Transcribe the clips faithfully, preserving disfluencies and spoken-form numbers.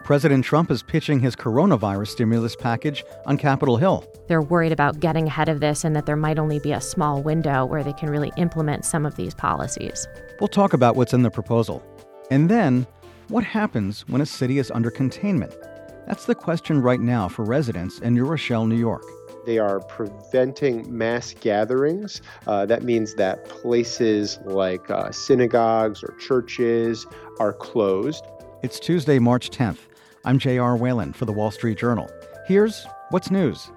President Trump is pitching his coronavirus stimulus package on Capitol Hill. They're worried about getting ahead of this and that there might only be a small window where they can really implement some of these policies. We'll talk about what's in the proposal. And then, what happens when a city is under containment? That's the question right now for residents in New Rochelle, New York. They are preventing mass gatherings. Uh, that means that places like uh, synagogues or churches are closed. It's Tuesday, March tenth. I'm J R. Whalen for The Wall Street Journal. Here's what's news.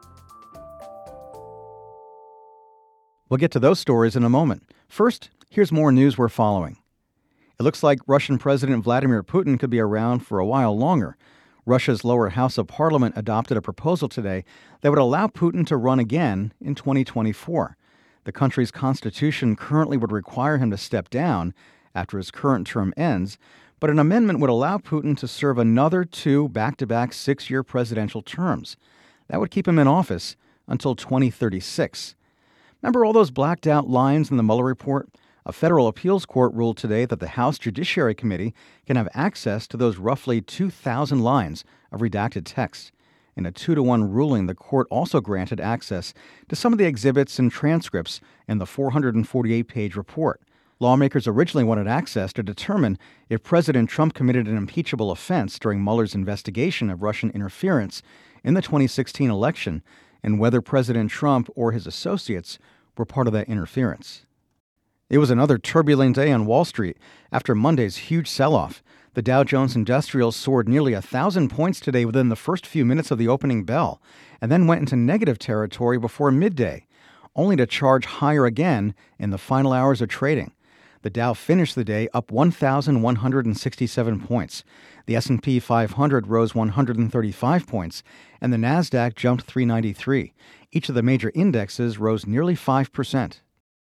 We'll get to those stories in a moment. First, here's more news we're following. It looks like Russian President Vladimir Putin could be around for a while longer. Russia's lower house of parliament adopted a proposal today that would allow Putin to run again in twenty twenty-four. The country's constitution currently would require him to step down after his current term ends, but an amendment would allow Putin to serve another two back-to-back six-year presidential terms. That would keep him in office until twenty thirty-six. Remember all those blacked-out lines in the Mueller report? A federal appeals court ruled today that the House Judiciary Committee can have access to those roughly two thousand lines of redacted text. In a two to one ruling, the court also granted access to some of the exhibits and transcripts in the four hundred forty-eight page report. Lawmakers originally wanted access to determine if President Trump committed an impeachable offense during Mueller's investigation of Russian interference in the twenty sixteen election and whether President Trump or his associates were part of that interference. It was another turbulent day on Wall Street after Monday's huge sell-off. The Dow Jones Industrial soared nearly one thousand points today within the first few minutes of the opening bell and then went into negative territory before midday, only to charge higher again in the final hours of trading. The Dow finished the day up one thousand one hundred sixty-seven points. The S and P five hundred rose one hundred thirty-five points, and the Nasdaq jumped three ninety-three. Each of the major indexes rose nearly five percent.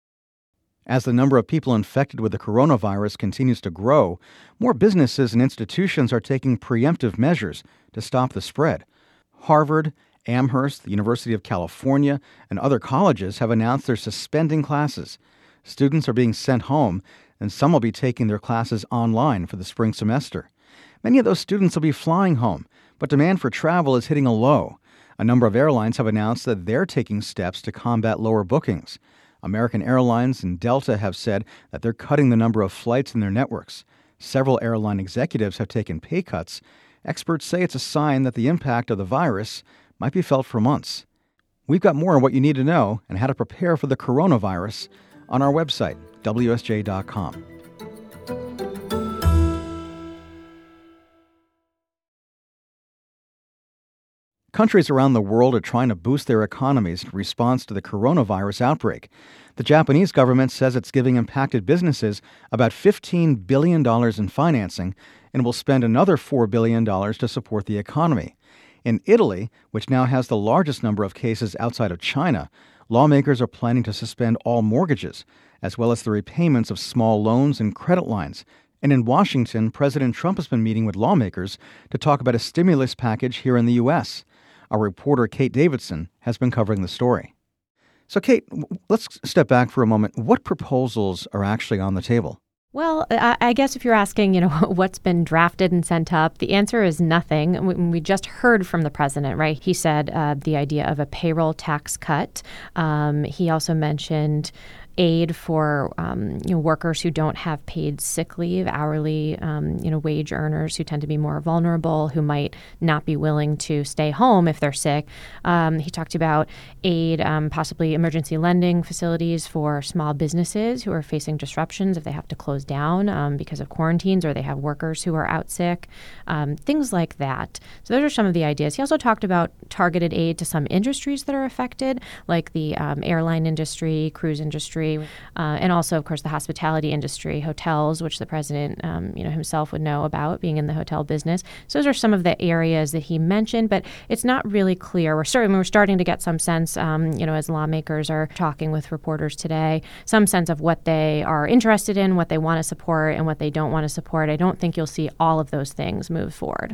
As the number of people infected with the coronavirus continues to grow, more businesses and institutions are taking preemptive measures to stop the spread. Harvard, Amherst, the University of California, and other colleges have announced they're suspending classes. Students are being sent home, and some will be taking their classes online for the spring semester. Many of those students will be flying home, but demand for travel is hitting a low. A number of airlines have announced that they're taking steps to combat lower bookings. American Airlines and Delta have said that they're cutting the number of flights in their networks. Several airline executives have taken pay cuts. Experts say it's a sign that the impact of the virus might be felt for months. We've got more on what you need to know and how to prepare for the coronavirus on our website, W S J dot com. Countries around the world are trying to boost their economies in response to the coronavirus outbreak. The Japanese government says it's giving impacted businesses about fifteen billion dollars in financing and will spend another four billion dollars to support the economy. In Italy, which now has the largest number of cases outside of China, lawmakers are planning to suspend all mortgages, as well as the repayments of small loans and credit lines. And in Washington, President Trump has been meeting with lawmakers to talk about a stimulus package here in the U S. Our reporter, Kate Davidson, has been covering the story. So, Kate, let's step back for a moment. What proposals are actually on the table? Well, I guess if you're asking, you know, what's been drafted and sent up, the answer is nothing. We just heard from the president, right? He said uh, the idea of a payroll tax cut. Um, he also mentioned aid for um, you know, workers who don't have paid sick leave, hourly um, you know, wage earners who tend to be more vulnerable, who might not be willing to stay home if they're sick. Um, he talked about aid, um, possibly emergency lending facilities for small businesses who are facing disruptions if they have to close down um, because of quarantines or they have workers who are out sick, um, things like that. So those are some of the ideas. He also talked about targeted aid to some industries that are affected, like the um, airline industry, cruise industry, Uh, and also, of course, the hospitality industry, hotels, which the president, um, you know, himself would know about, being in the hotel business. So those are some of the areas that he mentioned, but it's not really clear. We're starting, we're starting to get some sense, um, you know, as lawmakers are talking with reporters today, some sense of what they are interested in, what they want to support, and what they don't want to support. I don't think you'll see all of those things move forward.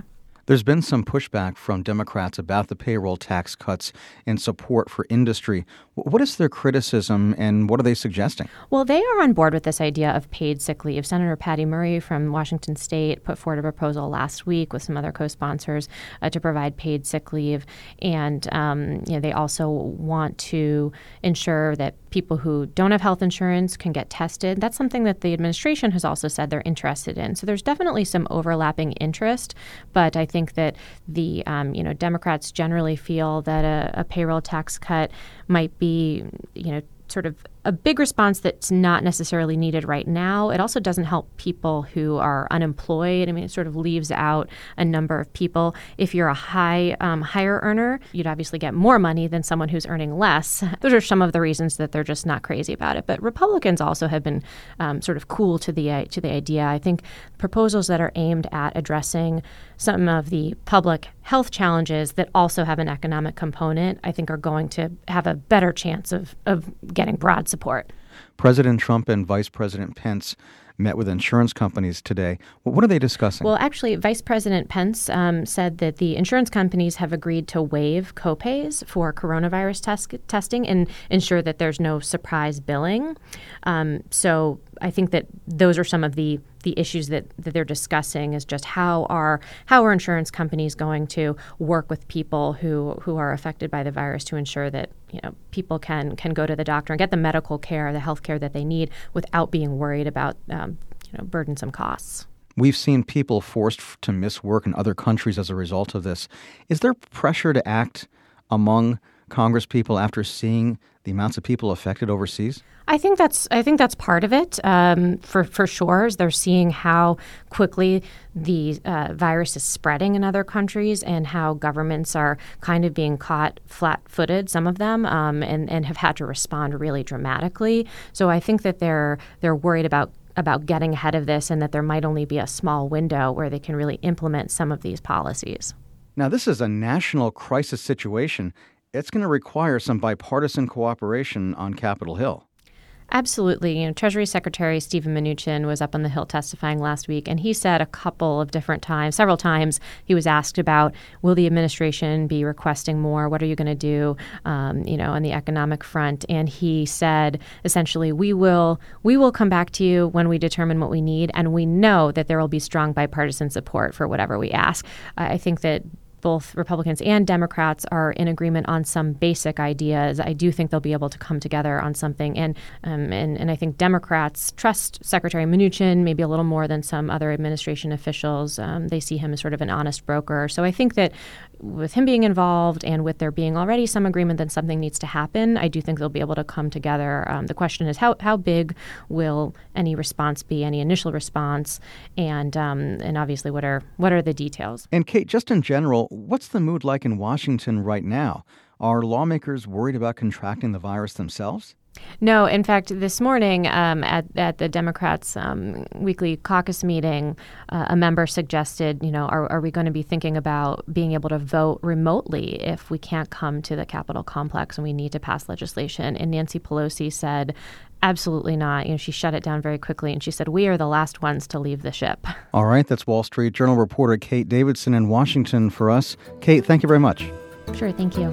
There's been some pushback from Democrats about the payroll tax cuts and support for industry. What is their criticism and what are they suggesting? Well, they are on board with this idea of paid sick leave. Senator Patty Murray from Washington State put forward a proposal last week with some other co-sponsors uh, to provide paid sick leave. And um, you know, they also want to ensure that people who don't have health insurance can get tested. That's something that the administration has also said they're interested in. So there's definitely some overlapping interest, but I think that the um, you know Democrats generally feel that a, a payroll tax cut might be you know sort of a big response that's not necessarily needed right now. It also doesn't help people who are unemployed. I mean, it sort of leaves out a number of people. If you're a high um, higher earner, you'd obviously get more money than someone who's earning less. Those are some of the reasons that they're just not crazy about it. But Republicans also have been um, sort of cool to the uh, to the idea. I think proposals that are aimed at addressing some of the public health challenges that also have an economic component, I think are going to have a better chance of, of getting broad support. President Trump and Vice President Pence met with insurance companies today. Well, what are they discussing? Well, actually, Vice President Pence um, said that the insurance companies have agreed to waive copays for coronavirus test- testing and ensure that there's no surprise billing. Um, so I think that those are some of the the issues that, that they're discussing is just how are how are insurance companies going to work with people who who are affected by the virus to ensure that you know people can can go to the doctor and get the medical care, the health care that they need without being worried about um, you know burdensome costs. We've seen people forced to miss work in other countries as a result of this. Is there pressure to act among Congress people after seeing the amounts of people affected overseas? I think that's I think that's part of it um, for for sure. Is they're seeing how quickly the uh, virus is spreading in other countries and how governments are kind of being caught flat-footed, some of them, um, and and have had to respond really dramatically. So I think that they're they're worried about. about getting ahead of this and that there might only be a small window where they can really implement some of these policies. Now, this is a national crisis situation. It's going to require some bipartisan cooperation on Capitol Hill. Absolutely. You know, Treasury Secretary Steven Mnuchin was up on the Hill testifying last week, and he said a couple of different times, several times, he was asked about, will the administration be requesting more? What are you going to do, um, you know, on the economic front? And he said, essentially, we will we will come back to you when we determine what we need, and we know that there will be strong bipartisan support for whatever we ask. I think that both Republicans and Democrats are in agreement on some basic ideas. I do think they'll be able to come together on something. And um, and, and I think Democrats trust Secretary Mnuchin maybe a little more than some other administration officials. Um, they see him as sort of an honest broker. So I think that with him being involved and with there being already some agreement that something needs to happen, I do think they'll be able to come together. Um, the question is how how big will any response be, any initial response, and um, and obviously what are what are the details? And Kate, just in general, what's the mood like in Washington right now? Are lawmakers worried about contracting the virus themselves? No. In fact, this morning um, at, at the Democrats' um, weekly caucus meeting, uh, a member suggested, you know, are, are we going to be thinking about being able to vote remotely if we can't come to the Capitol complex and we need to pass legislation? And Nancy Pelosi said, absolutely not. You know, she shut it down very quickly, and she said, we are the last ones to leave the ship. All right. That's Wall Street Journal reporter Kate Davidson in Washington for us. Kate, thank you very much. Sure. Thank you.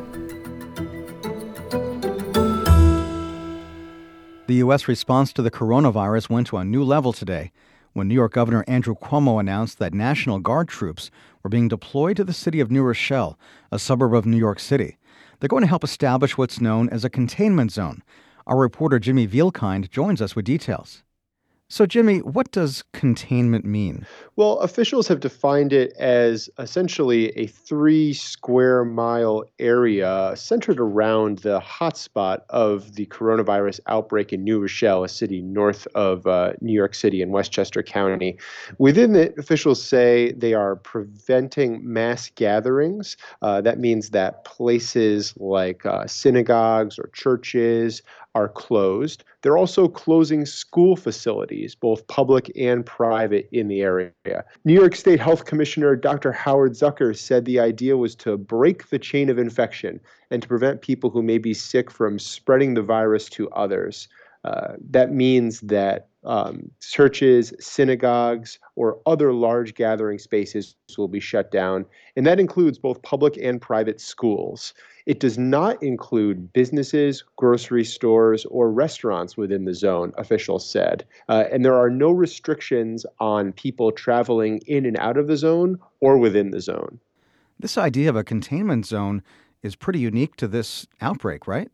The U S response to the coronavirus went to a new level today when New York Governor Andrew Cuomo announced that National Guard troops were being deployed to the city of New Rochelle, a suburb of New York City. They're going to help establish what's known as a containment zone. Our reporter Jimmy Vielkind joins us with details. So, Jimmy, what does containment mean? Well, officials have defined it as essentially a three square mile area centered around the hotspot of the coronavirus outbreak in New Rochelle, a city north of uh, New York City in Westchester County. Within it, officials say they are preventing mass gatherings. Uh, that means that places like uh, synagogues or churches are closed. They're also closing school facilities, both public and private, in the area. New York State Health Commissioner Doctor Howard Zucker said the idea was to break the chain of infection and to prevent people who may be sick from spreading the virus to others. Uh, that means that um, churches, synagogues, or other large gathering spaces will be shut down, and that includes both public and private schools. It does not include businesses, grocery stores, or restaurants within the zone, officials said. Uh, and there are no restrictions on people traveling in and out of the zone or within the zone. This idea of a containment zone is pretty unique to this outbreak, right?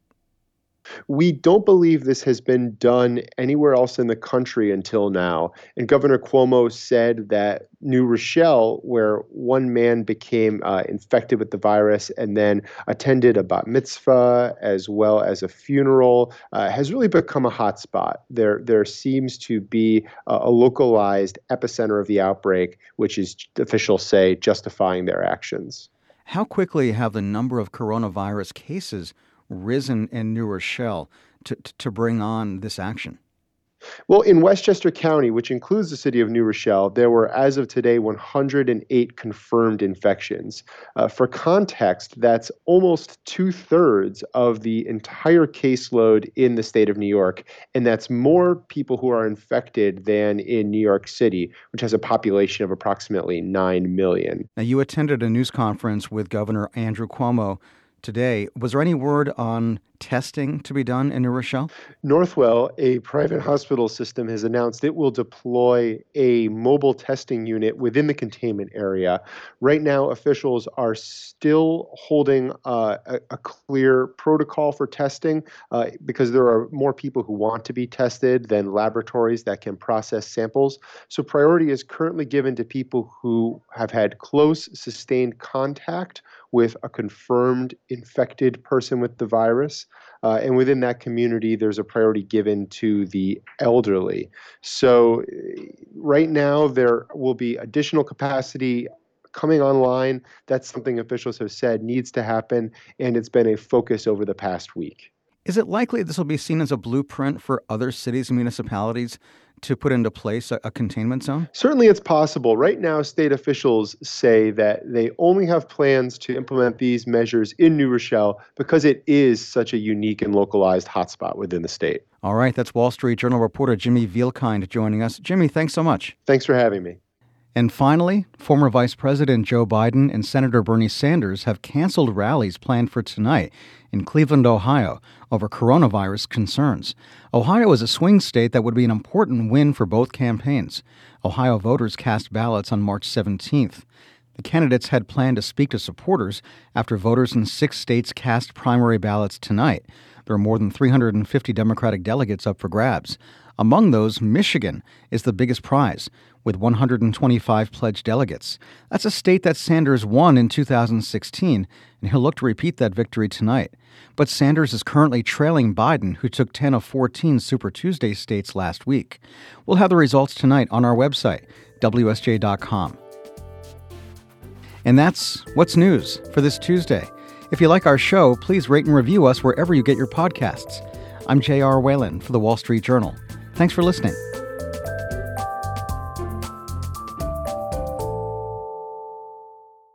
We don't believe this has been done anywhere else in the country until now. And Governor Cuomo said that New Rochelle, where one man became uh, infected with the virus and then attended a bat mitzvah as well as a funeral, uh, has really become a hotspot. There, there seems to be a, a localized epicenter of the outbreak, which is, officials say, justifying their actions. How quickly have the number of coronavirus cases risen in New Rochelle to, to bring on this action? Well, in Westchester County, which includes the city of New Rochelle, there were, as of today, one hundred eight confirmed infections. Uh, for context, that's almost two-thirds of the entire caseload in the state of New York, and that's more people who are infected than in New York City, which has a population of approximately nine million. Now, you attended a news conference with Governor Andrew Cuomo today. Was there any word on testing to be done in New Rochelle? Northwell, a private hospital system, has announced it will deploy a mobile testing unit within the containment area. Right now, officials are still holding uh, a, a clear protocol for testing uh, because there are more people who want to be tested than laboratories that can process samples. So priority is currently given to people who have had close, sustained contact with a confirmed infected person with the virus. Uh, and within that community, there's a priority given to the elderly. So right now, there will be additional capacity coming online. That's something officials have said needs to happen, and it's been a focus over the past week. Is it likely this will be seen as a blueprint for other cities and municipalities to put into place a, a containment zone? Certainly it's possible. Right now, state officials say that they only have plans to implement these measures in New Rochelle because it is such a unique and localized hotspot within the state. All right, that's Wall Street Journal reporter Jimmy Vielkind joining us. Jimmy, thanks so much. Thanks for having me. And finally, former Vice President Joe Biden and Senator Bernie Sanders have canceled rallies planned for tonight in Cleveland, Ohio, over coronavirus concerns. Ohio is a swing state that would be an important win for both campaigns. Ohio voters cast ballots on March seventeenth. The candidates had planned to speak to supporters after voters in six states cast primary ballots tonight. There are more than three hundred fifty Democratic delegates up for grabs. Among those, Michigan is the biggest prize, with one hundred twenty-five pledged delegates. That's a state that Sanders won in two thousand sixteen, and he'll look to repeat that victory tonight. But Sanders is currently trailing Biden, who took ten of fourteen Super Tuesday states last week. We'll have the results tonight on our website, W S J dot com. And that's What's News for this Tuesday. If you like our show, please rate and review us wherever you get your podcasts. I'm J R. Whalen for The Wall Street Journal. Thanks for listening.